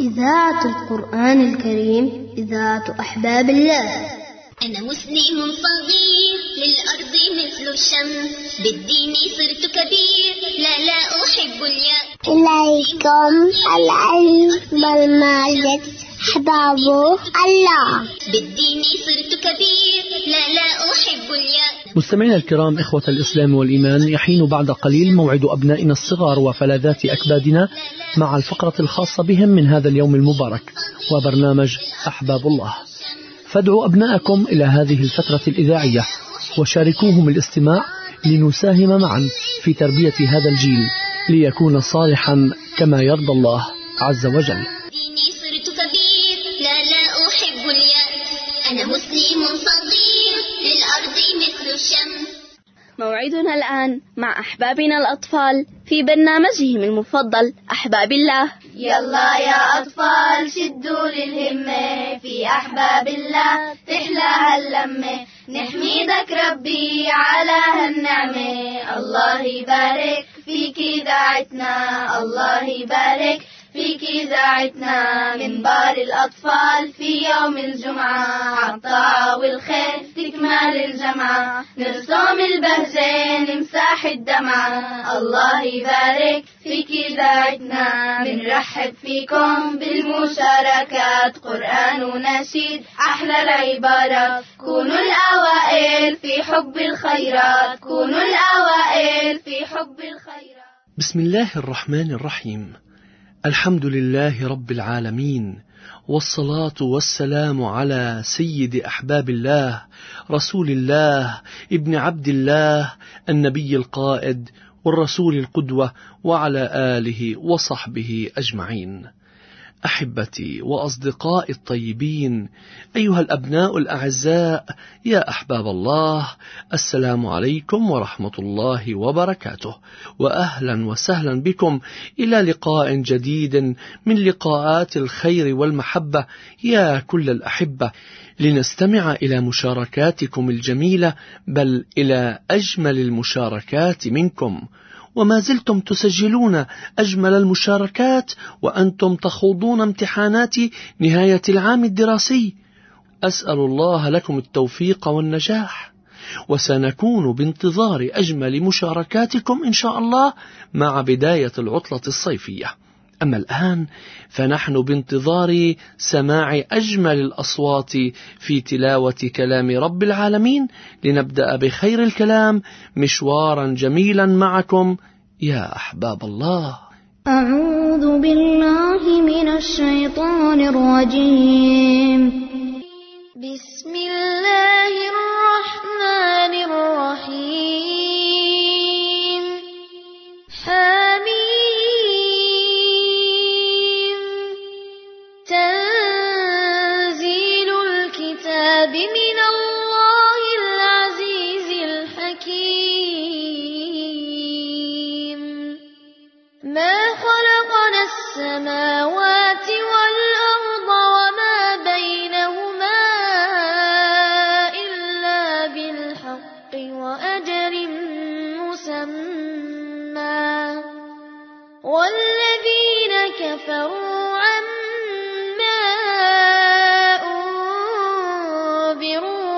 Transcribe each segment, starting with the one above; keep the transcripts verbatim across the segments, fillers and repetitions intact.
إذاعة القرآن الكريم، إذاعة أحباب الله. أنا مسلم صغير للأرض مثل الشمس، بالدين صرت كبير لا لا أحب اليأس. إليكم العلم والمعرفة أحباب الله، بالدين صرت كبير لا لا أحب اليأس. مستمعينا الكرام، إخوة الإسلام والإيمان، يحين بعد قليل موعد أبنائنا الصغار وفلاذات أكبادنا مع الفقرة الخاصة بهم من هذا اليوم المبارك وبرنامج أحباب الله. فادعوا أبناءكم إلى هذه الفترة الإذاعية وشاركوهم الاستماع لنساهم معا في تربية هذا الجيل ليكون صالحا كما يرضى الله عز وجل. صرت كبير لا لا أحب اليأس، أنا مسلم صغير للأرض مثل الشمس. موعدنا الآن مع أحبابنا الأطفال في برنامجهم المفضل أحباب الله. يلا يا أطفال شدوا للهمة، في أحباب الله تحلى هاللمة، نحمدك ربي على هالنعمة. الله يبارك فيك إذاعتنا، الله يبارك فيك إذاعتنا، منبر الأطفال في يوم الجمعة، عالطاعة والخير تكمل الجمعة، نرسم البهجة نمسح الدمعة. الله يبارك فيك إذاعتنا، بنرحب فيكم بالمشاركات، قرآن ونشيد أحلى العبارات، كونوا الأوائل في حب الخيرات، كونوا الأوائل في حب الخيرات. بسم الله الرحمن الرحيم. الحمد لله رب العالمين، والصلاة والسلام على سيد أحباب الله، رسول الله ابن عبد الله، النبي القائد والرسول القدوة، وعلى آله وصحبه أجمعين. أحبتي وأصدقائي الطيبين، أيها الأبناء الأعزاء، يا أحباب الله، السلام عليكم ورحمة الله وبركاته، وأهلا وسهلا بكم إلى لقاء جديد من لقاءات الخير والمحبة يا كل الأحبة، لنستمع إلى مشاركاتكم الجميلة، بل إلى أجمل المشاركات منكم. وما زلتم تسجلون أجمل المشاركات وأنتم تخوضون امتحانات نهاية العام الدراسي. أسأل الله لكم التوفيق والنجاح، وسنكون بانتظار أجمل مشاركاتكم إن شاء الله مع بداية العطلة الصيفية. أما الآن فنحن بانتظار سماع أجمل الأصوات في تلاوة كلام رب العالمين، لنبدأ بخير الكلام مشوارا جميلا معكم يا أحباب الله. أعوذ بالله من الشيطان الرجيم. بسم الله الرحمن الرحيم. حميم. تنزيل الكتاب من الله العزيز الحكيم. ما خلقنا السماوات والأرض وما بينهما إلا بالحق وأجل مسمى، والذين كفروا عما أنذروا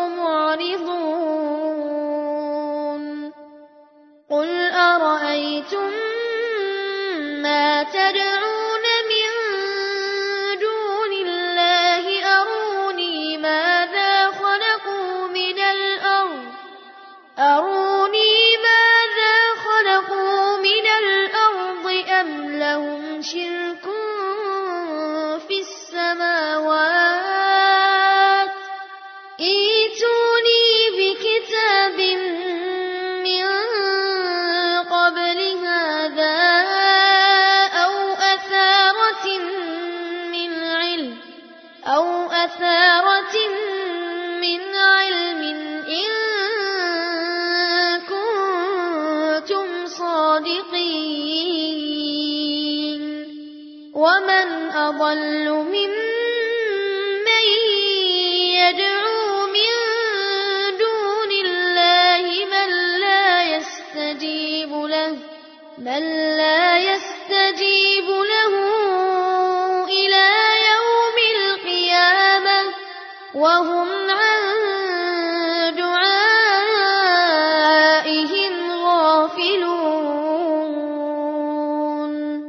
معرضون. قل أرأيتم ما تدعون من دون الله، أروني ماذا خلقوا من الأرض أروني ماذا خلقوا من الأرض أم لهم شرك في السماوات. ائتوني بكتاب من قبل هذا أو أثارة من علم أو أثارة من علم إن كنتم صادقين. ومن أضل ممن يدعو من دون الله من لا يستجيب له من لا يستجيب له إلى وهم عن دعائهم غافلون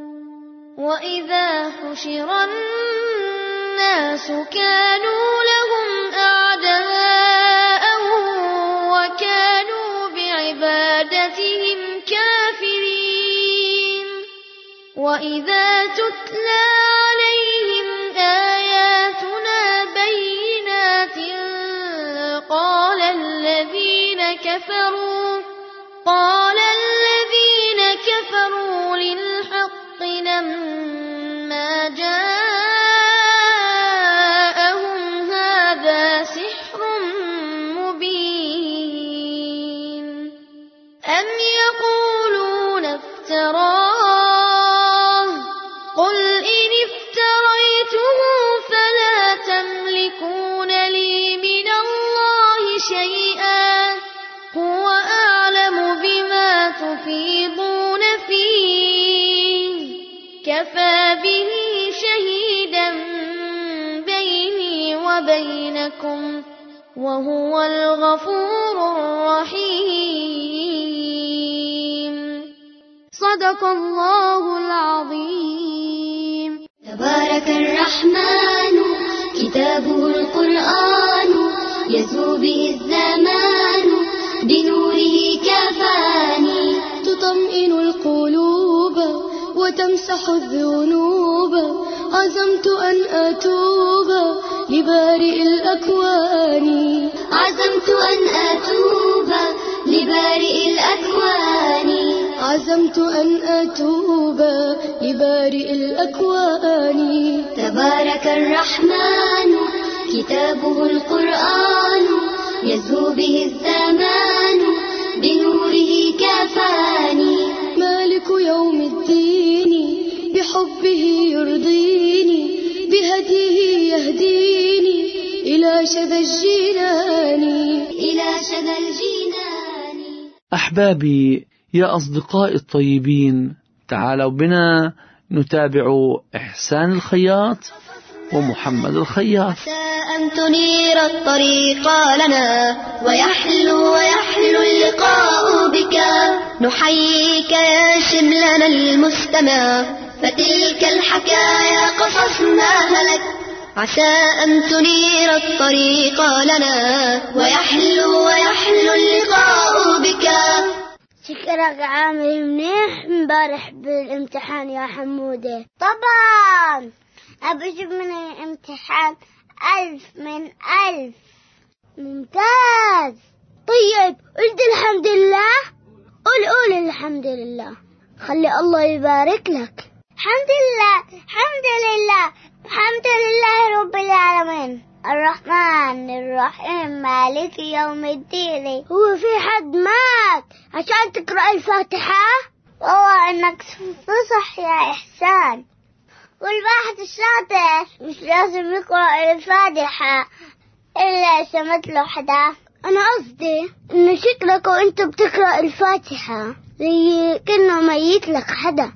وإذا حشر الناس كانوا لهم أعداء وكانوا بعبادتهم كافرين وإذا تتلى عليهم آياتنا بينات قال الذين كفروا قال الذين كفروا للحق لما جاءهم هذا سحر مبين أم يقولون افتراه قل إن افتريته فلا تملكون لي من الله شيئا هو أعلم بما تفيضون فيه كفى به شهيدا بيني وبينكم وهو الغفور الرحيم. صدق الله العظيم. تبارك الرحمن كتابه القرآن يزهو به الزمان بنوره كفاني تطمئن القلوب وتمسح الذنوب عزمت أن أتوب لبارئ الأكوان عزمت أن أتوب لبارئ الأكوان عزمت أن أتوب لبارئ الأكوان. تبارك الرحمن كتابه القرآن يزهو به الزمان بنوره كفاني مالك يوم الدين بحبه يرضيني بهديه يهديني إلى شذا الجنان إلى شذا الجنان. أحبابي يا أصدقائي الطيبين، تعالوا بنا نتابع إحسان الخياط ومحمد الخياط. عسى أن تنير الطريق لنا ويحلو ويحلو اللقاء بك نحييك يا شملنا المستمع فتلك الحكايا قصصناها لك. عسى أن تنير الطريق لنا ويحلو ويحلو اللقاء بك. شكرك عامل منيح امبارح بالامتحان يا حمودة؟ طبعا أبجيب من الامتحان ألف من ألف. ممتاز. طيب قلت الحمد لله؟ قول قول الحمد لله. خلي الله يبارك لك. الحمد لله الحمد لله الحمد لله رب العالمين الرحمن الرحيم مالك يوم الدين. هو في حد مات عشان تقرأ الفاتحة؟ والله إنك صح يا إحسان. والواحد الشاطر مش لازم يقرأ الفاتحة إلا سمت له حدا. أنا قصدي إن شكلك وإنت بتقرأ الفاتحة زي كأنه ميت لك حدا.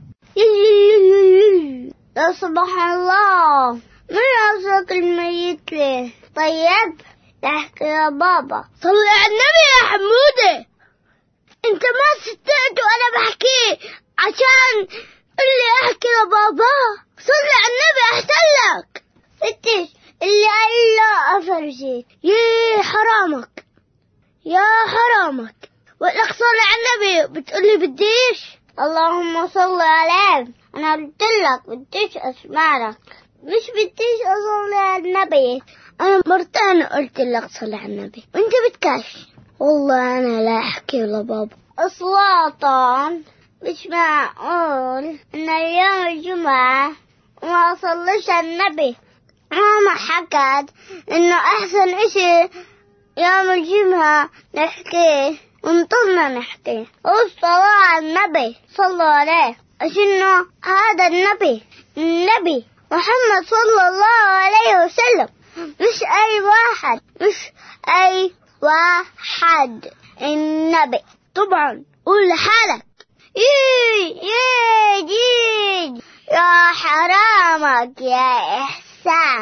لا سبحان الله، من رأسك الميت ليه؟ طيب تحكي يا بابا. صلي على النبي يا حمودة. انت ما ستقت وانا بحكي عشان اللي احكي لبابا. صلي على النبي احسن لك. فتش اللي قال لا افرجيك. يا حرامك يا حرامك. وقلك صلي على النبي بتقولي بديش. اللهم صل عليه. انا قلت لك بديش اسمع لك، مش بديش اصلي على النبي. انا مرتين قلت لك صلي على النبي وانت بتكاش. والله انا لا احكي لبابا. اصلاطا مش معقول ان يوم الجمعة ما اصليش على النبي. ماما حكت انه احسن اشي يوم الجمعة نحكيه ونطلنا نحكيه والصلاة على النبي صلوا عليه، عشانه هذا النبي النبي محمد صلى الله عليه وسلم، مش اي واحد مش اي واحد النبي. طبعا قول لحالك يي يي يي يا حرامك يا إحسان.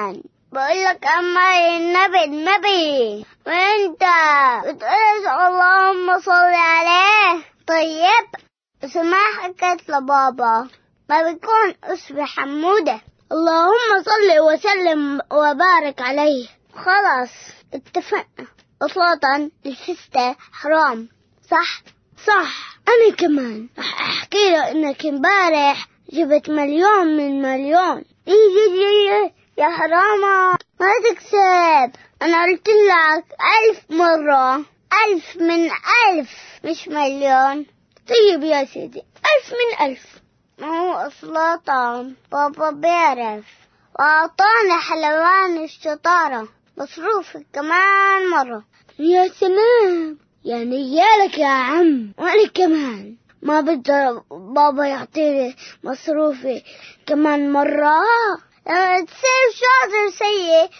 بقول لك أما النبي النبي وانت بتقول اللهم صل عليه. طيب سماحك لبابا ما بيكون اسمي حمودة. اللهم صل وسلم وبارك عليه. خلاص اتفقنا. اصلا الفستة حرام صح؟ صح. انا كمان رح احكي له انك امبارح جبت مليون من مليون. يجي يا حرامة ما تكسب. انا قلت لك الف مرة الف من الف مش مليون. طيب يا سيدي الف من الف. ما هو اصلا طعم بابا بيعرف واعطاني حلوان الشطارة مصروفي كمان مرة. يا سلام يعني يالك يا عم. وانا كمان ما بدي بابا يعطيني مصروفي كمان مرة. لما تصير شاطر سيء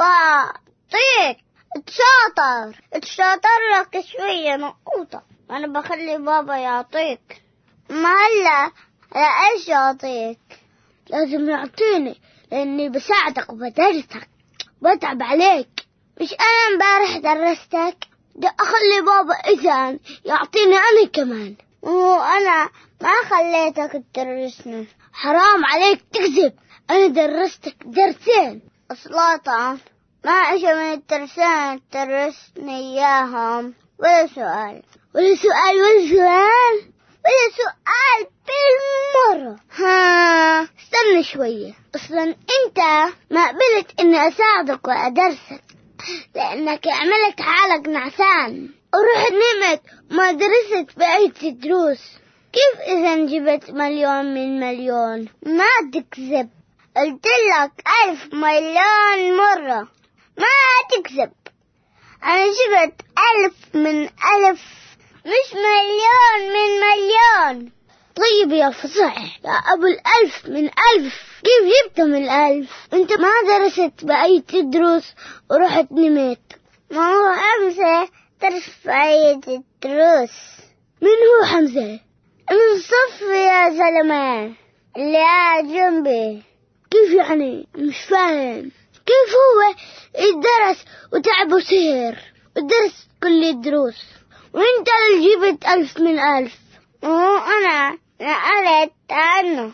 بعطيك تشاطر تشاطر لك شوية نقوطة. انا بخلي بابا يعطيك. ما هلا لا ايش يعطيك؟ لازم يعطيني لاني بساعدك وبدرسك بتعب عليك. مش انا امبارح درستك؟ ده اخلي بابا اذا يعطيني انا كمان. وانا ما خليتك تدرسني. حرام عليك تكذب. انا درستك درسين اصلاً ما اجى من الدرسين تدرسني اياهم ولا سؤال ولا سؤال ولا سؤال ولا سؤال بالمرة. ها استنى شوية. اصلا انت ما قبلت اني اساعدك وادرسك لانك عملت حالك نعسان ورحت نمت وما درست بقية الدروس. كيف اذا جبت مليون من مليون؟ ما تكذب. قلت لك الف مليون مرة ما تكذب. انا جبت الف من الف مش مليون من مليون. طيب يا فصح يا ابو الالف من الف كيف جبت من الالف؟ انت ما درست بقية الدروس ورحت نمت. ما هو حمزة درس بقية الدروس. من هو حمزة؟ من الصف يا زلمة اللي قاعد جنبي. كيف يعني؟ مش فاهم. كيف هو الدرس وتعب وسهر ودرس كل الدروس وانت اللي جبت الف من الف؟ وهو انا نقلت عنه.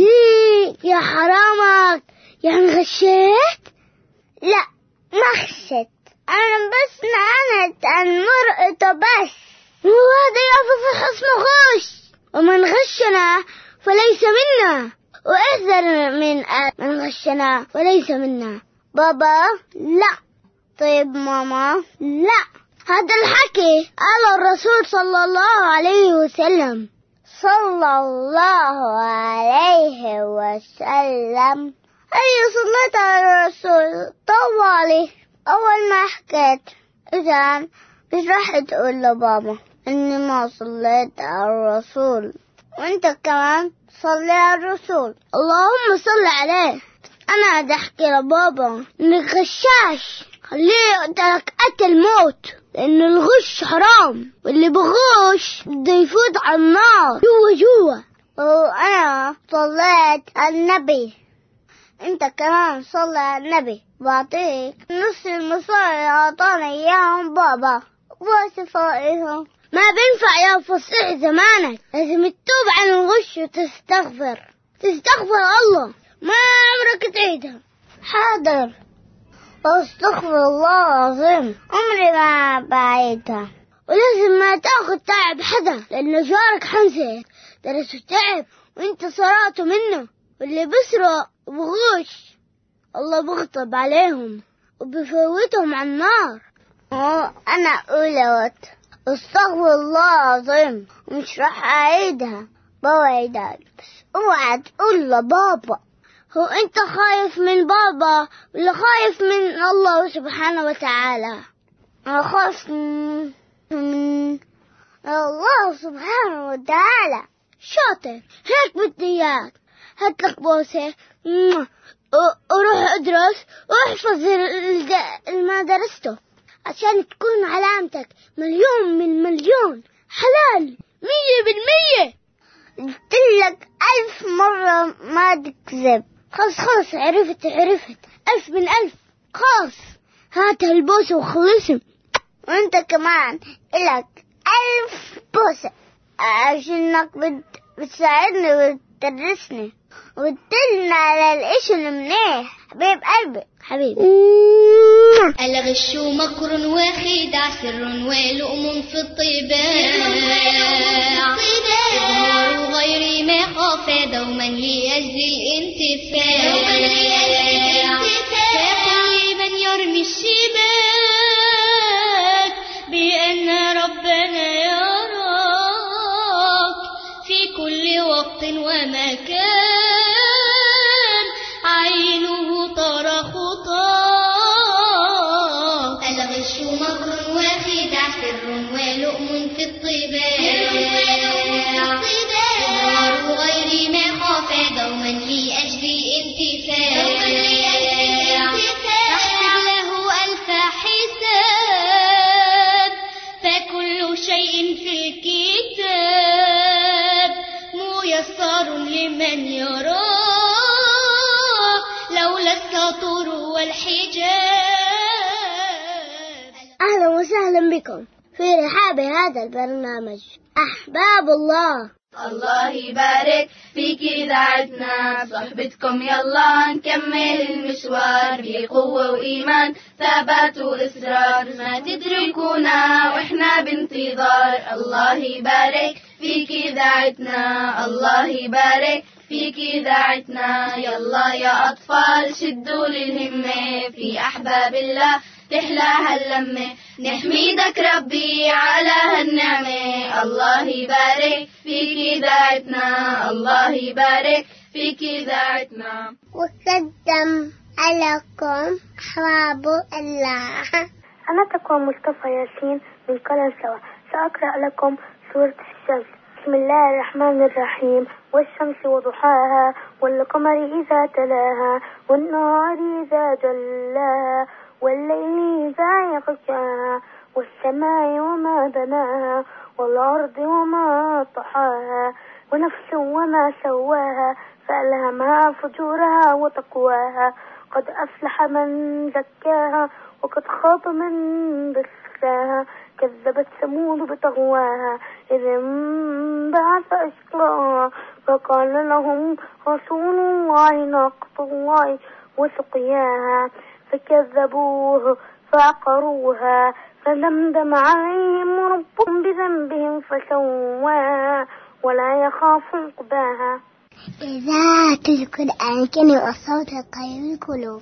يي يا حرامك يعني غشيت؟ لا ما خشيت. انا بس نقلت عن مرقته بس. وهذا يا فصح اسمه غش ومن غشنا فليس منا. واحذر من من غشنا وليس منا. بابا لا. طيب ماما لا. هذا الحكي قال الرسول صلى الله عليه وسلم. صلى الله عليه وسلم. أي صليت على الرسول طوالي. أول ما حكيت إذا مش راح تقول لبابا إني ما صليت على الرسول. وانت كمان صلي على الرسول. اللهم صل عليه. انا بدي احكي لبابا انك غشاش خليه يقتلك قتل موت لان الغش حرام واللي بغش بده يفوت على النار جوا جوا. وانا صليت على النبي. انت كمان صلي على النبي. بعطيك نص المصاري اعطاني اياهم بابا وصفائهم. ما بينفع يا فصيح زمانك. لازم تتوب عن الغش وتستغفر تستغفر الله. ما عمرك تعيدها. حاضر استغفر الله العظيم عمري ما بعيدها. ولازم ما تاخذ تعب حدا لأنه جارك حمزة درس تعب وانت صرعته منه. واللي بسرق وبغش الله بغضب عليهم وبفوتهم على النار. انا قلت استغفر الله العظيم ومش راح اعيدها. بوعدك بس اوعى تقول لبابا. هو انت خايف من بابا ولا خايف من الله سبحانه وتعالى؟ انا خايف من, من الله سبحانه وتعالى. شاطر هيك بدي اياك. هاتلك بوسه وروح ادرس واحفظ ما درسته عشان تكون علامتك مليون من مليون حلال مية بالمية. قلتلك ألف مرة ما تكذب. خلص خلص عرفت عرفت. ألف من ألف خلاص هات البوسة وخلصهم. وانت كمان إلك ألف بوسة عشانك بت... بتساعدني وتدرسني وتدلنا على الإشي المنيح. حبيب قلبي حبيبي. الغش مكر وخداع سر ولؤم في الطباع إظهار غير ما خاف دوما لأجل الانتفاع فكل من يرمي الشباك بأن ربنا يراك في كل وقت ومكان عينه ترى خطاك. الغش مكر وخداع سر ولؤم في الطباع إظهار غير ما خاف دوما لأجل الانتفاع احسب له ألف حساب فكل شيء في الكتاب ميسر لمن يراه لولا السطور والحجاب. أهلا وسهلا بكم في رحاب هذا البرنامج أحباب الله. الله يبارك فيك إذاعتنا صحبتكم يلا نكمل المشوار بقوة وإيمان ثبات وإصرار ما تدركونا وإحنا بانتظار. الله يبارك فيك إذاعتنا الله يبارك فيك إذاعتنا. يلا يا أطفال شدوا للهمة في أحباب الله تحلى هاللمة نحميدك ربي على هالنعمة. الله يبارك فيك إذاعتنا الله يبارك فيك إذاعتنا. وقدم عليكم أحباب الله. أنا تقوى مصطفى ياسين من قلم سوا سأقرأ لكم سورة الشمس. بسم الله الرحمن الرحيم. والشمس وضحاها والقمر إذا تلاها والنهار إذا جلاها والليل إذا يغشاها والسماء وما بناها والأرض وما طحاها ونفس وما سواها فألهمها فجورها وتقواها. قد أفلح من زكاها وقد خاب من دساها. كذبت ثمود بطغواها إذ انبعث أشقاها فقال لهم رسول الله ناقة الله وسقياها فكذبوه فعقروها فدمدم عليهم ربهم بذنبهم فسواها ولا يخاف عقباها. إذاعة القرآن كان الصوت القريب القلوب.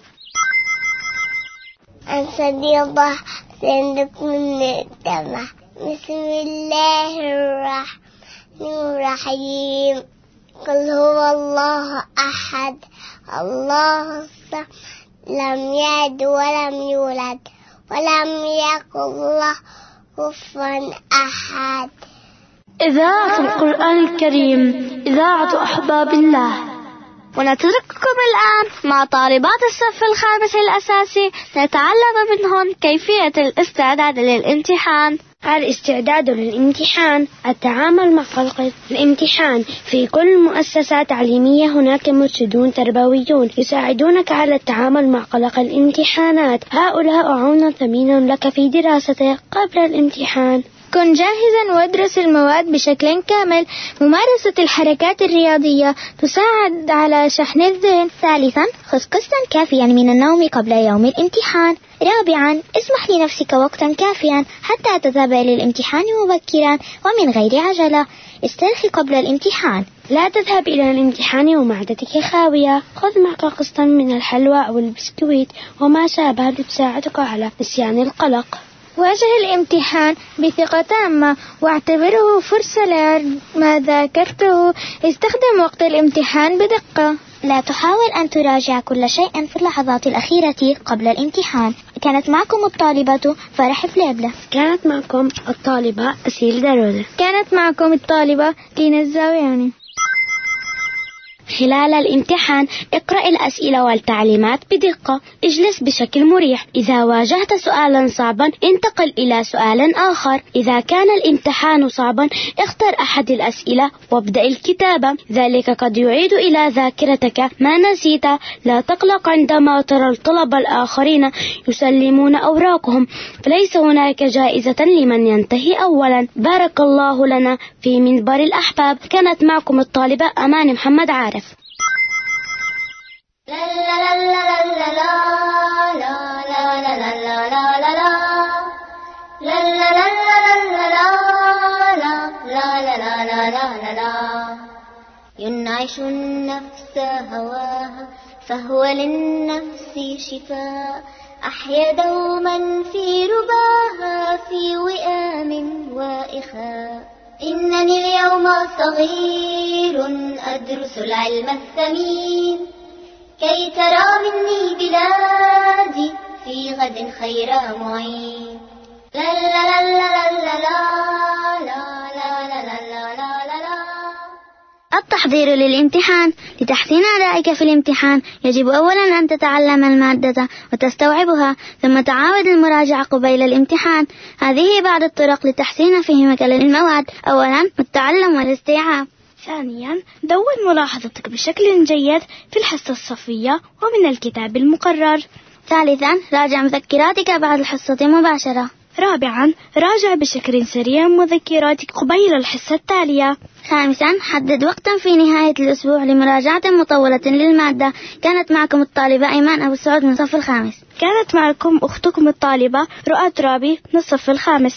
الصديقة سندك من الدمع. بسم الله الرحمن الرحيم. قل هو الله أحد الله الصمد لم يلد ولم يولد ولم يكن له كفوا أحد. إذاعة القرآن الكريم إذاعة أحباب الله. ونترككم الآن مع طالبات الصف الخامس الأساسي نتعلم منهن كيفية الاستعداد للامتحان. الاستعداد للامتحان التعامل مع قلق الامتحان. في كل المؤسسات التعليمية هناك مرشدون تربويون يساعدونك على التعامل مع قلق الامتحانات. هؤلاء عون ثمين لك في دراستك قبل الامتحان. كن جاهزا وادرس المواد بشكل كامل. ممارسة الحركات الرياضية تساعد على شحن الذهن. ثالثا خذ قسطا كافيا من النوم قبل يوم الامتحان. رابعا اسمح لنفسك وقتا كافيا حتى تذهب للامتحان مبكرا ومن غير عجلة. استرخي قبل الامتحان. لا تذهب إلى الامتحان ومعدتك خاوية. خذ معك قسطا من الحلوى أو البسكويت وما شابه لتساعدك على نسيان القلق. واجه الامتحان بثقة تامة واعتبره فرصة لما ذاكرته. استخدم وقت الامتحان بدقة. لا تحاول أن تراجع كل شيء في اللحظات الأخيرة قبل الامتحان. كانت معكم الطالبة فرح فليبلة. كانت معكم الطالبة أسيل دارودة. كانت معكم الطالبة لينا الزاوياني. خلال الامتحان اقرأ الأسئلة والتعليمات بدقة. اجلس بشكل مريح. إذا واجهت سؤالا صعبا انتقل إلى سؤال آخر. إذا كان الامتحان صعبا اختر أحد الأسئلة وابدأ الكتابة، ذلك قد يعيد إلى ذاكرتك ما نسيت. لا تقلق عندما ترى الطلبة الآخرين يسلمون أوراقهم، فليس هناك جائزة لمن ينتهي أولا. بارك الله لنا في منبر الأحباب. كانت معكم الطالبة أمان محمد عارف. لا لا لا لا لا لا لا لا لا لا لا لا لا لا لا لا لا لا. ينعش النفس هواها فهو للنفس شفاء. أحيا دوما في رباها في وئام وإخاء. إنني اليوم صغير أدرس العلم الثمين كي ترى مني بلادي في غد خير معين. لا لا لا لا لا لا لا لا لا لا لا. التحضير للامتحان. لتحسين أدائك في الامتحان يجب أولا أن تتعلم المادة وتستوعبها، ثم تعاود المراجعة قبيل الامتحان. هذه بعض الطرق لتحسين فهمك للمواد. أولا التعلم والاستيعاب. ثانيا دون ملاحظتك بشكل جيد في الحصة الصفية ومن الكتاب المقرر. ثالثا راجع مذكراتك بعد الحصة مباشرة. رابعا راجع بشكل سريع مذكراتك قبيل الحصة التالية. خامسا حدد وقتا في نهاية الأسبوع لمراجعة مطولة للمادة. كانت معكم الطالبة إيمان أبو سعود من الصف الخامس. كانت معكم أختكم الطالبة رؤى ترابي من الصف الخامس.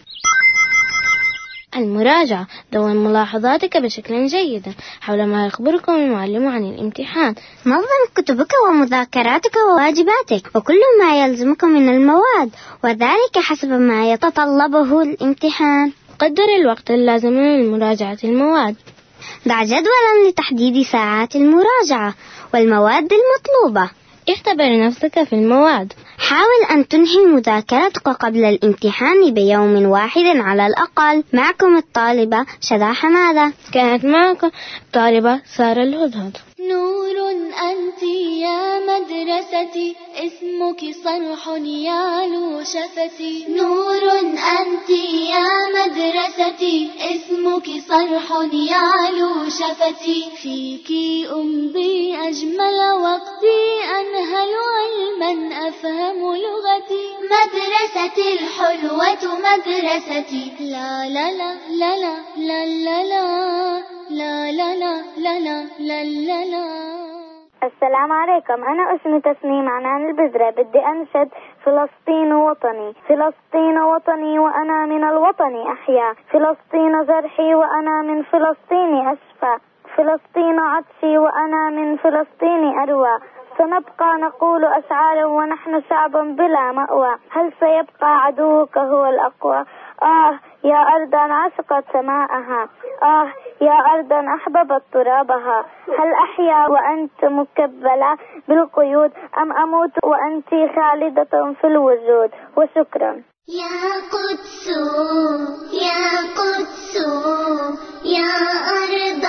المراجعة. دون ملاحظاتك بشكل جيد حول ما يخبركم المعلم عن الامتحان. نظم كتبك ومذاكراتك وواجباتك وكل ما يلزمك من المواد، وذلك حسب ما يتطلبه الامتحان. قدر الوقت اللازم لمراجعة المواد. ضع جدولا لتحديد ساعات المراجعة والمواد المطلوبة. اختبر نفسك في المواد. حاول أن تنهي مذاكرتك قبل الامتحان بيوم واحد على الأقل. معكم الطالبة شذى حمادة. كانت معكم الطالبة سارة الهدهد. نور أنت يا مدرستي اسمك صرح يعلو شفتي. نور أنت يا مدرستي اسمك صرح يعلو شفتي. فيك أمضي أجمل وقتي أنهل علما أفهم لغتي. مدرستي الحلوة مدرستي. لا لا لا لا لا لا لا لا لا لا لا لا لا لا لا. السلام عليكم، أنا اسمي تسنيم عنان البذرة. بدي أنشد فلسطين وطني. فلسطين وطني وأنا من الوطن أحيا. فلسطين جرحي وأنا من فلسطين أشفى. فلسطين عطشي وأنا من فلسطين أروى. سنبقى نقول أشعارا ونحن شعب بلا مأوى. هل سيبقى عدوك هو الأقوى؟ آه يا أرضا عشقت سماءها. آه يا أرضا أحببت ترابها. هل أحيا وأنت مكبلة بالقيود أم أموت وأنت خالدة في الوجود؟ وشكرا. يا قدس يا قدس يا أرض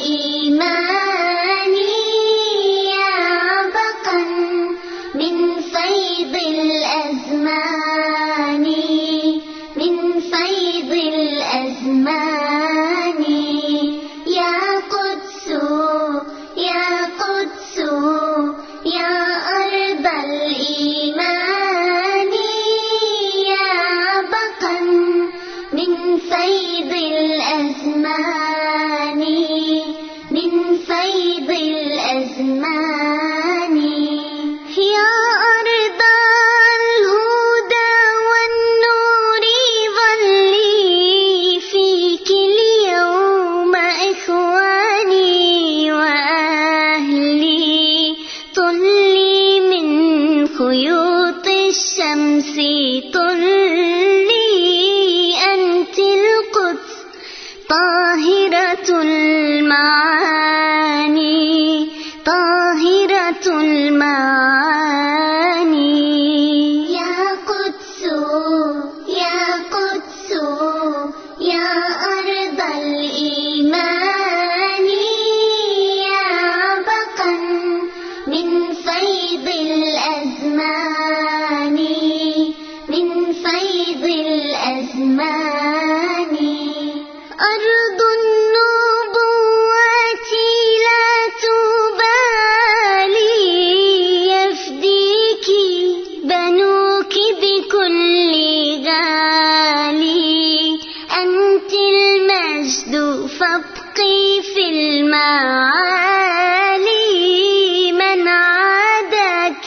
الإيمان يا عبقا من فيض الأزمان من فيض الأزمان. يا قدس يا قدس يا أرض الإيمان يا عبقا من فيض الأزمان من فيض الأزمان. يا أرض الهدى والنور ظلي فيك اليوم إخواني وأهلي. طلي من خيوط الشمس طلي أنت القدس طاهرة المعاني طاهرة المعاني. يا قدس يا قدس يا أرض الإيمان يا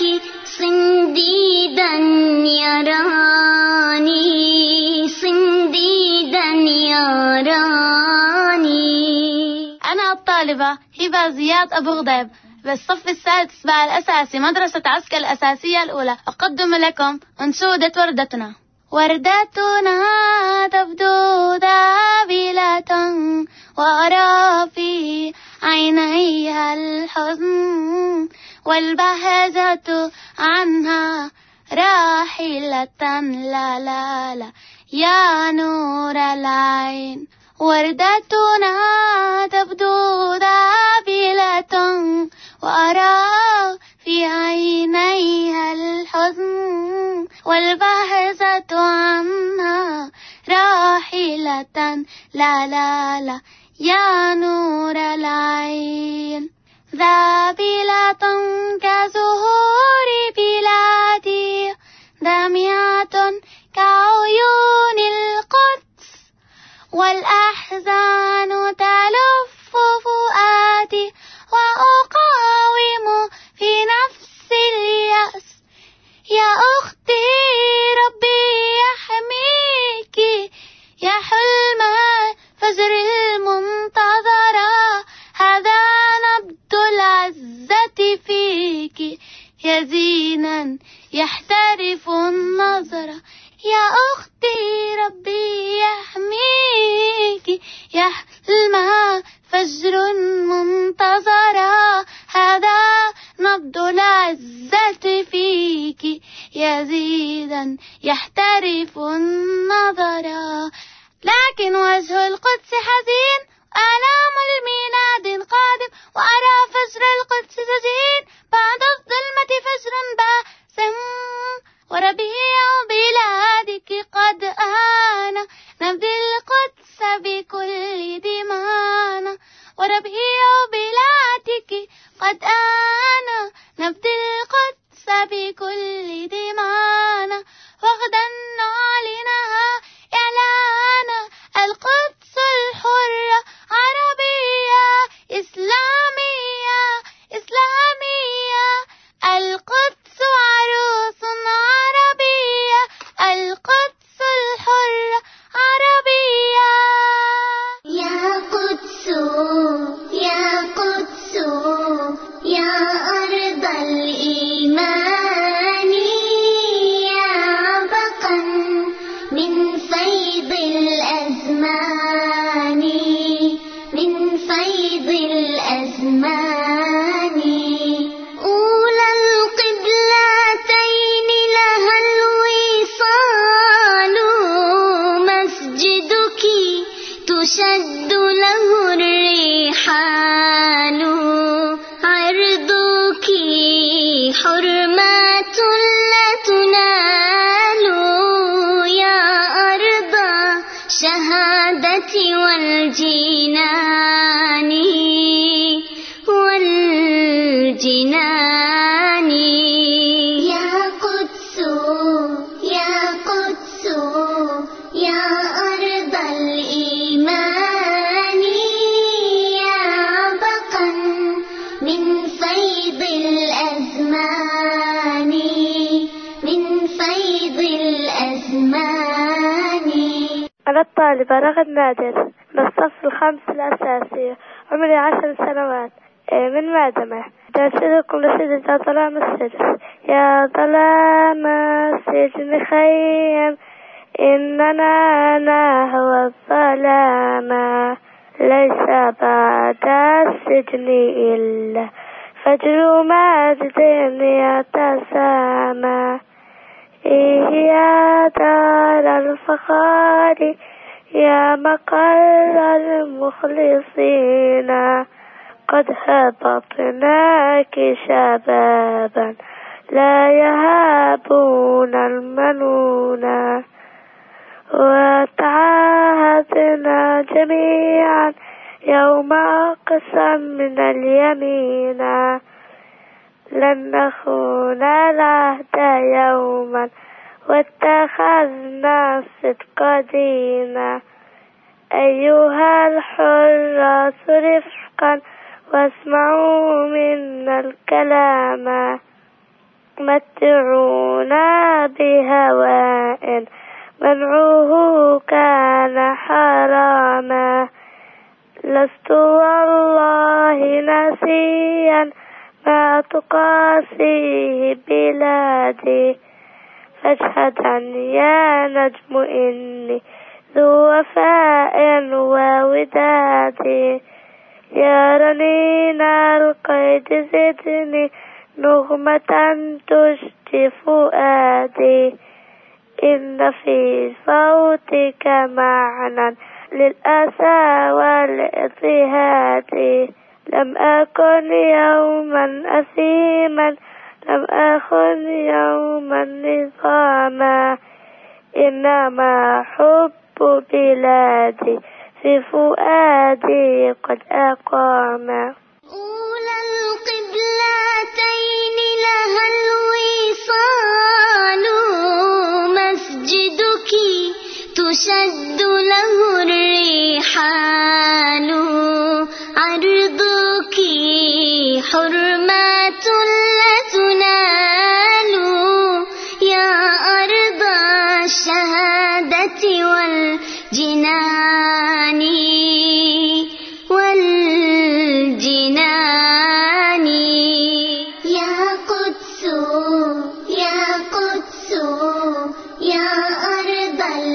صنديدا يراني صنديدا يراني. أنا الطالبة هبة زياد أبو غضيب بالصف السادس بقى الأساسي مدرسة عسكر الأساسية الأولى. أقدم لكم أنشودة وردتنا. وردتنا تبدو ذابلة وأرى في عينيها الحزن والبهجة عنها راحلة. لا لا لا يا نور العين. وردتنا تبدو ذابلة وأرى في عينيها الحزن والبهجة عنها راحلة. لا لا لا يا نور العين. ذابلة كزهور بلادي دامعة كعيون القدس والأحزان تلف فؤادي وأقاوم في نفس اليأس. يا أختي ربي يحميك يا حلم فجر المنتظرة. هذا نبض العزة فيك يزينا يحترف النظر. يا أختي ربي يحميك يا حلم فجر منتظرة. هذا نبض العزة فيك يزيدا يحترف النظر. لكن وجه القدس حزين آلام الميلاد قادم وأرى فجر القدس تزين بعد الظلمة فجر باسم. وربيع بلادك قد آن نبذل القدس بكل دمانا. وربيع بلادك قد آن نبذل القدس بكل دمانا. وغدا نعلنها إعلانا القدس الحرة عربية إسلامية إسلامية. القدس عروس عربية القدس الحرة عربية. يا قدس يا قدس يا أرض الإيمان يا بقا من فيض الأزمان من فيض الأزمان. أولى القبلتين لها الوصال مسجدك تشد له الرحال. عرضك حرمات لا تنال يا أرض شهادة والجنان والجنان. يا قدس يا قدس يا أرض الإيمان يا بقا من فيض الأزمان من فيض الأزمان. أنا الطالبة رغد نادر بالصف الخامس الأساسي. عمري عشر سنوات من مادمة. درسلكم نشيد ظلام السجن. يا ظلام السجن خيم إننا نهوى الظلام. ليس بعد السجن إلا فجر مجد يتسامى. إيه يا دار الفخار يا مقر المخلصين. قد هبطناك شبابا لا يهابون المنون. وتعاهدنا جميعا يوم قسم من اليمين لن نخون العهد يوما واتخذنا الصدق دينا. أيها الحراس رفقا واسمعوا منا الكلام. تمتعونا بهواء منعه كان حراما. لست والله ناسيا ما تقاسيه بلادي، فاشهدا يا نجم إني ذو وفاء ووداد. يا رنين القيد زدني نغمة تشتي فؤادي، إن في صوتك معنى للأسى والإضطهاد. لم أكن يوما أثيما، لم أكن يوما نظاما، إنما حب بلادي في فؤادي قد أقام. أولى القبلتين لها الوصال، مسجدك تشد له الرحال، عرضك حرمات لا تنال، يا أرض الشهادة والجنان والجنان. يا قدس يا قدس يا أرض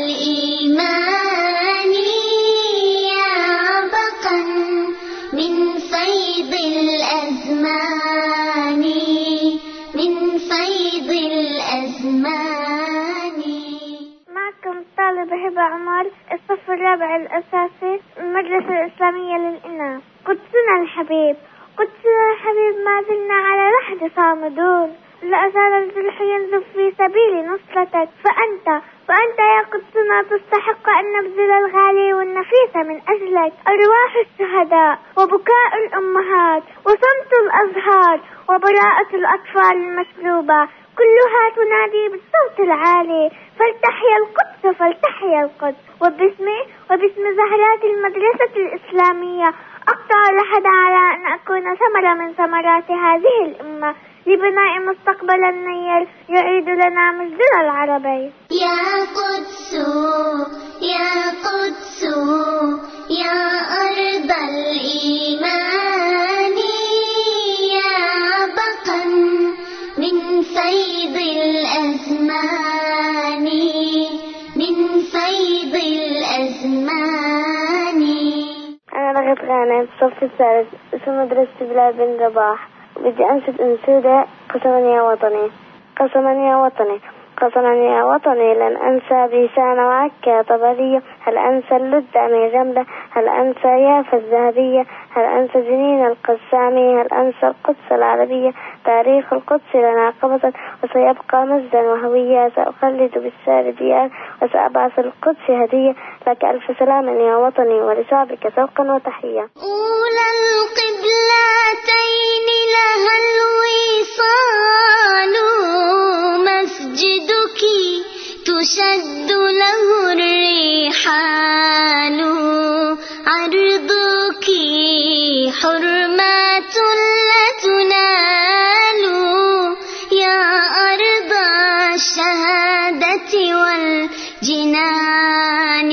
الإيمان، يا بقا من فيض الأزمان، من فيض الأزمان. معكم طالب هبة عمر، الصف الرابع الأساسي، المدرسة الإسلامية للإناث. قدسنا الحبيب قدسنا الحبيب ما زلنا على لحد صامدون، لا زال الجرح ينزف في سبيل نصرتك، فأنت فأنت يا قدسنا تستحق أن نبذل الغالي والنفيس من أجلك. أرواح الشهداء وبكاء الأمهات وصمت الأزهار وبراءة الأطفال المسلوبة كلها تنادي بالصوت العالي، فلتحيا القدس فلتحيا القدس. وباسم وباسم زهرات المدرسة الإسلامية أقطع لحد على أن أكون ثمرة من ثمرات هذه الأمة لبناء مستقبلا نير يعيد لنا مجدنا العربي. يا قدس يا قدس يا أرض الإيمان، يا بقا من فيض الأزمان، من فيض الأزمان. أنا رغد غانم، الصف الثالث، اسم مدرسة بلال بن رباح. بدي أنشد أنشودة قسما يا وطني، قسما يا وطني، قسما يا وطني لن أنسى بيسان وعكا طبرية، هل أنسى اللد من جملة، هل أنسى يافا الذهبية، هل أنسى جنين القسامي، هل أنسى القدس العربية. تاريخ القدس لنا قبضا وسيبقى مجدا وهوية، سأخلد بالسار ديار وسأبعث القدس هدية، لك ألف سلام يا وطني ولشعبك سوقا وتحية. أولى القبلتين لها الوصال، مسجدك تشد له الرحال، عرضك حرمات لا تنال، يا أرض الشهادة والجنان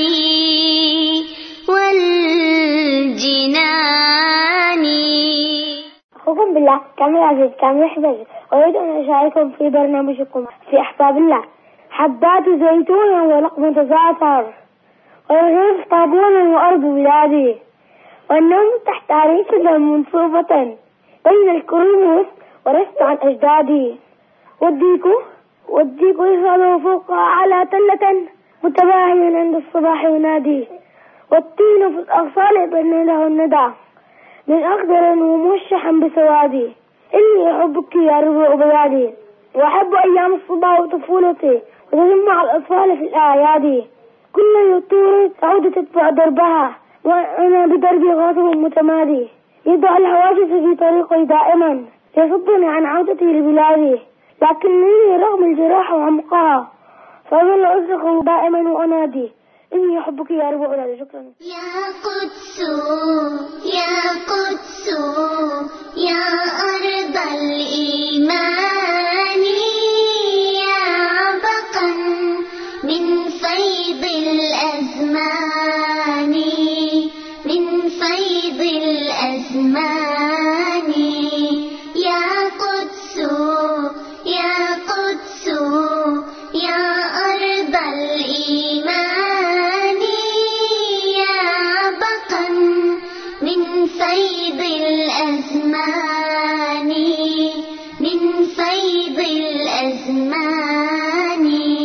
والجنان. أخوكم بالله كامل عزيز كامل حجاج، أريد أن أشارككم في برنامجكم في أحباب الله. حبات زيتون ولقمة زعتر والرغيف طابون وأرض بلادي، والنوم تحت عريشة منصوبة بين الكرموس ورثت عن أجدادي. والديكو والديكو يصعد فوق على تلة متباهيا عند الصباح ينادي، والطين في الأغصال يبني له الندى من أخضر وموشحا بسوادي. إني أحبك يا ربع بلادي، وأحب أيام الصبا وطفولتي وتجمع الأطفال في الأعياد. كل يطور تعود تتبع دربها وأنا بدربي غاصب متمادي. يضع الحواجز في طريقي دائما يصدني عن عودتي لبلادي، لكنني رغم الجراح وعمقها فأظل أصرخ دائما وأنادي إني أحبك يا رب بلادي. شكرا. يا قدس يا قدس يا أرض الإيمان، أسماني.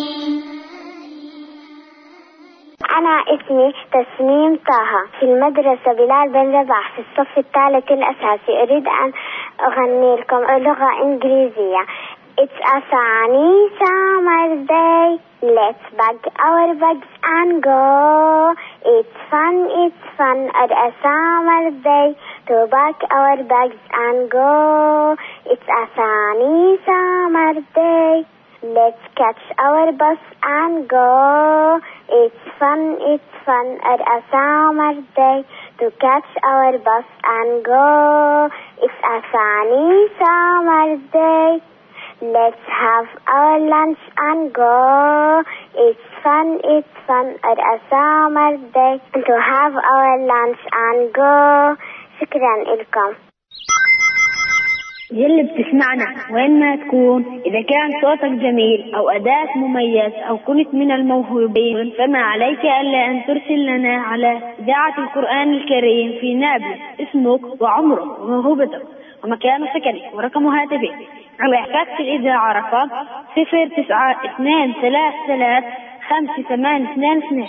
أنا اسمي تسنيم طه، في المدرسة بلال بن رباح في الصف الثالث الأساسي. أريد أن أغني لكم لغة إنجليزية. It's a sunny summer day, let's bag our bags and go. It's fun, it's fun at a summer day to bag our bags and go. It's a sunny summer day, let's catch our bus and go. It's fun, it's fun at a summer day to catch our bus and go. It's a sunny summer day, let's have our lunch and go. It's fun, it's fun at a summer day to have our lunch and go. شكرا لكم. يلي بتسمعنا وين ما تكون، إذا كان صوتك جميل أو أداءك مميز أو كنت من الموهوبين، فما عليك إلا أن ترسل لنا على إذاعة القرآن الكريم في نابلس اسمك وعمرك وموهوبتك ومكان سكنك ورقم هاتفك على فاكس الإذاعة رقم صفر تسعة اثنان ثلاث ثلاث خمسة ثمانية اثنان اثنان.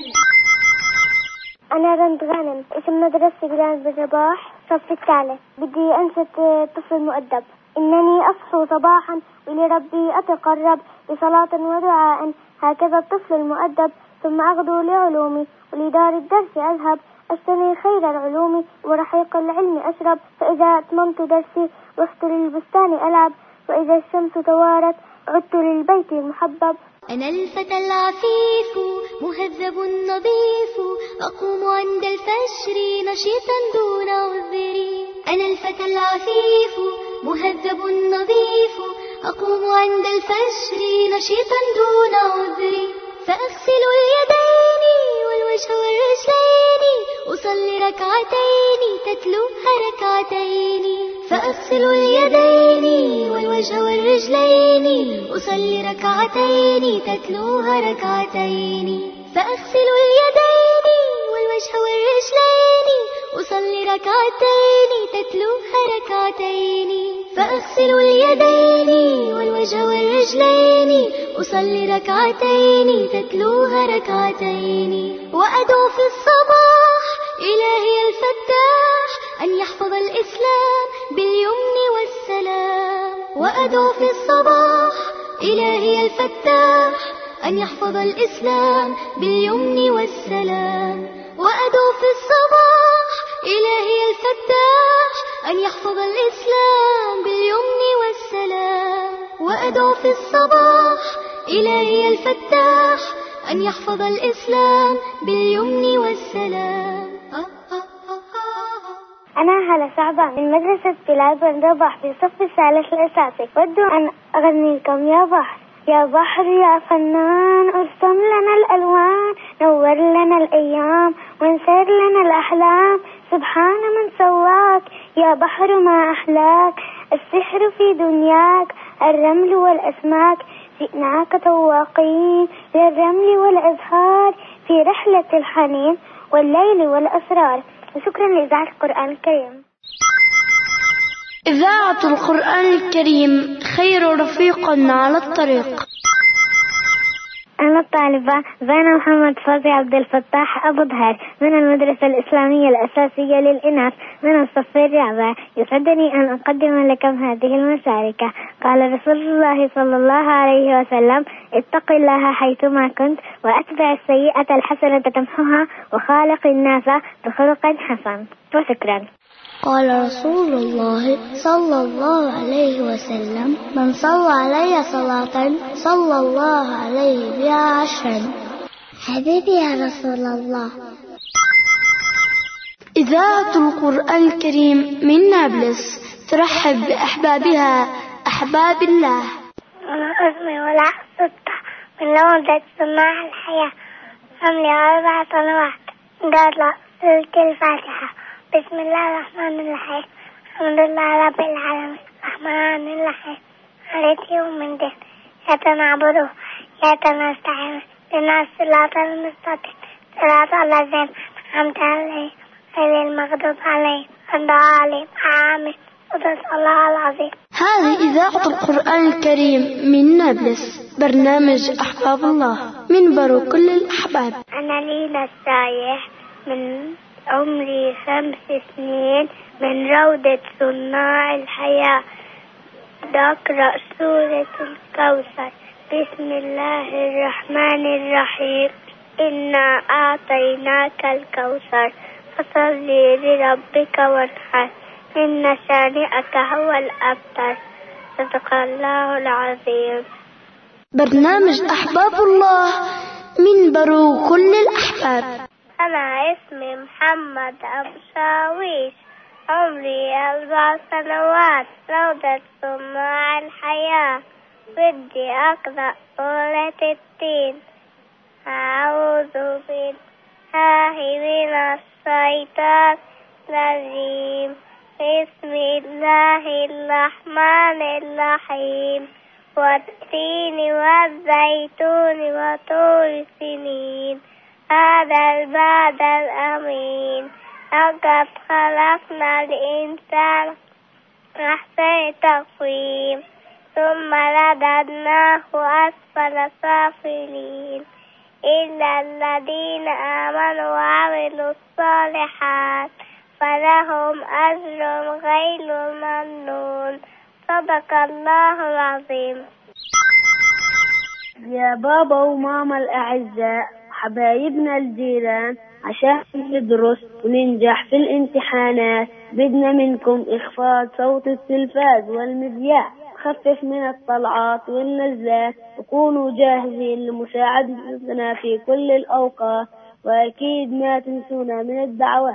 أنا رند غانم، اسم مدرسة بلال بن رباح صف الثالث. بدي أنشد طفل مؤدب. إنني أصحو صباحا ولربي أتقرب بصلاة ودعاء، هكذا الطفل المؤدب. ثم أغدو لعلومي ولدار الدرس أذهب، أشتري خير العلوم ورحيق العلم أشرب. فإذا أتممت درسي رحت للبستان ألعب، وإذا الشمس توارت عدت للبيت المحبب. أنا الفتى العفيف مهذب نظيف، أقوم عند الفجر نشيطا دون عذري. أنا الفتى العفيف مهذب نظيف، أقوم عند الفجر نشيطا دون عذري. فأغسل اليدين والوجه والرجلين، أصلي ركعتين تتلوها ركعتين. فأغسل اليدين والوجه والرجلين، أصلي ركعتين تتلوها ركعتين. فأغسل اليدين والوجه والرجلين، أصلي ركعتين تتلوها ركعتين. فأغسل اليدين والوجه والرجلين، أصلي ركعتين تتلوها ركعتين. وأدعو في الصباح إلهي الفتاح أن يحفظ الإسلام باليمن والسلام. وأدعو في الصباح إلهي الفتاح أن يحفظ الإسلام باليمن والسلام. وأدعو في الصباح إلهي الفتاح أن يحفظ الإسلام باليمن والسلام. وأدعو في الصباح إلهي الفتاح أن يحفظ الإسلام باليمن والسلام. أنا هلا شعبان من مدرسة بلال بن رباح في الصف الثالث الأساسي. ود أن أغني لكم يا بحر يا بحر يا فنان، ارسم لنا الألوان، نور لنا الأيام وانسر لنا الأحلام. سبحان من سواك يا بحر ما أحلاك، السحر في دنياك الرمل والأسماك. جئناك تواقين للرمل والأزهار في رحلة الحنين والليل والأسرار. وشكرا لإذاعة القرآن الكريم. إذاعة القرآن الكريم خير رفيق على الطريق. أنا الطالبة زينة محمد فوزي عبد الفتاح أبو ظهر من المدرسة الإسلامية الأساسية للإناث من الصف الرابع. يسعدني أن أقدم لكم هذه المشاركة. قال رسول الله صلى الله عليه وسلم: اتق الله حيثما كنت وأتبع السيئة الحسنة تمحها وخالق الناس بخلق حسن. وشكرا. قال رسول الله صلى الله عليه وسلم: من صلى علي صلاة صلى الله عليه بها عشرا. حبيبي يا رسول الله. إذاعة القرآن الكريم من نابلس ترحب بأحبابها أحباب الله. أنا اسمي ولاء ستة من لوندة سماع الحياة. عمري أربع سنوات. قال سورة الفاتحة. بسم الله الرحمن الرحيم. الحمد لله رب العالمين الرحمن الرحيم مالك يوم الدين. إياك نعبد وإياك نستعين اهدنا الصراط المستقيم صراط الذين أنعمت عليهم غير المغضوب عليهم ولا الضالين آمين. صدق الله العظيم. هذه إذاعة القرآن الكريم من نابلس، برنامج أحباب الله، منبر كل الأحباب. أنا ليلى السايح، من عمري خمس سنين، من روضة صناع الحياة، بقرأ سورة الكوثر. بسم الله الرحمن الرحيم. إنا أعطيناك الكوثر فصل لربك وانحر، إن شانئك هو الأبتر. صدق الله العظيم. برنامج أحباب الله، منبر كل الأحباب. أنا اسمي محمد أبو شاويش، عمري أربع سنوات، روضة صناع الحياة، بدي أقرأ سورة التين. أعوذ بالله من الشيطان الرجيم، بسم الله الرحمن الرحيم. والتين والزيتون وطور سنين، هذا البعد الأمين. لقد خلقنا الإنسان أحسن تقويم، ثم رددناه أسفل سافلين، إلا الذين آمنوا وعملوا الصالحات فلهم أجر غير ممنون. صدق الله العظيم. يا بابا وماما الأعزاء، حبايبنا الجيران، عشان ندرس وننجح في الامتحانات بدنا منكم إخفاض صوت التلفاز والمذياع، خفف من الطلعات والنزلات، وكونوا جاهزين لمساعدتنا في كل الأوقات، وأكيد ما تنسونا من الدعوات.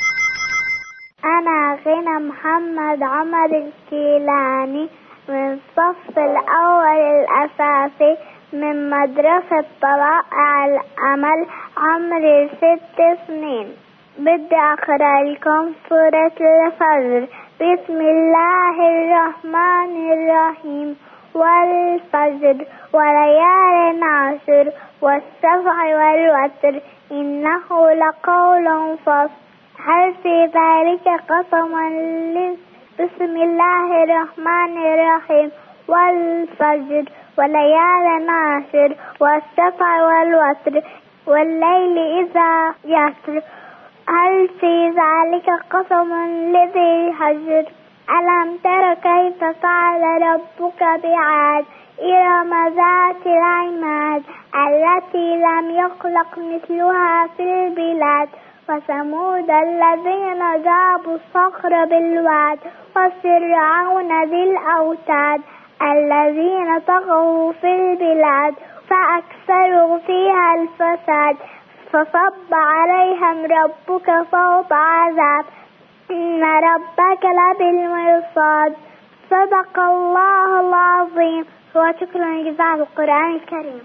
أنا غنى محمد عمر الكيلاني، من الصف الأول الأساسي، من مدرسة طلائع الأمل، عمري ست سنين. بدي أقرأ لكم سورة الفجر. بسم الله الرحمن الرحيم. والفجر وليال عشر، والشفع والوتر، إنه لقول فصل، هل في ذلك قسم لي؟ بسم الله الرحمن الرحيم. والفجر وليال عشر، والشفع والوتر، والليل إذا يسر، هل في ذلك قسم لذي حجر؟ ألم تر كيف فعل ربك بعاد، إرم ذات العماد، التي لم يخلق مثلها في البلاد، وثمود الذين جابوا الصخر بالواد، وفرعون ذي الأوتاد، الذين طغوا في البلاد فأكثروا فيها الفساد، فصب عليهم ربك فوق عذاب، إن ربك لبالمرصاد. صدق الله العظيم. وشكرا لجزاء القرآن الكريم.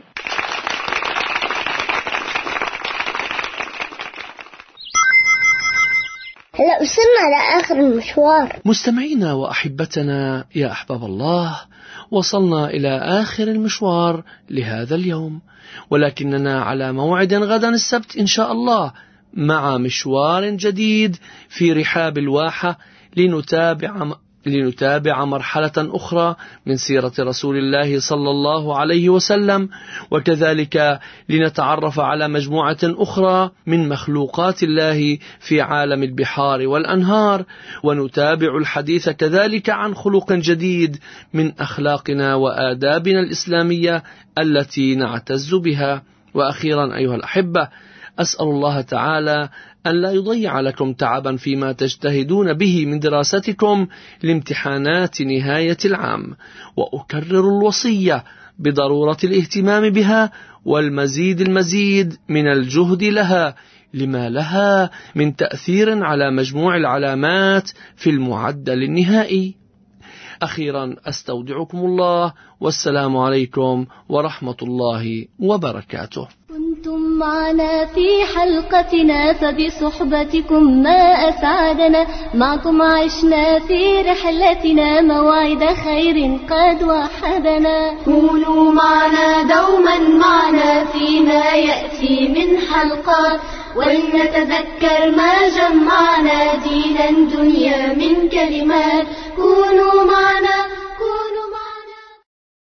هلا وصلنا لآخر المشوار. مستمعينا وأحبتنا يا أحباب الله، وصلنا إلى آخر المشوار لهذا اليوم، ولكننا على موعد غدا السبت إن شاء الله مع مشوار جديد في رحاب الواحة، لنتابع لنتابع مرحلة أخرى من سيرة رسول الله صلى الله عليه وسلم، وكذلك لنتعرف على مجموعة أخرى من مخلوقات الله في عالم البحار والأنهار، ونتابع الحديث كذلك عن خلق جديد من أخلاقنا وآدابنا الإسلامية التي نعتز بها. وأخيرا أيها الأحبة، أسأل الله تعالى أن لا يضيع لكم تعبا فيما تجتهدون به من دراستكم لامتحانات نهاية العام، وأكرر الوصية بضرورة الاهتمام بها والمزيد المزيد من الجهد لها، لما لها من تأثير على مجموع العلامات في المعدل النهائي. أخيرا أستودعكم الله، والسلام عليكم ورحمة الله وبركاته. كنتم معنا في حلقتنا، فبصحبتكم ما أسعدنا، معكم عشنا في رحلتنا، موعد خير قد وحدنا. كونوا معنا دوما معنا فيما يأتي من حلقات، ولنتذكر ما جمعنا، دينا دنيا من كلمات. كونوا معنا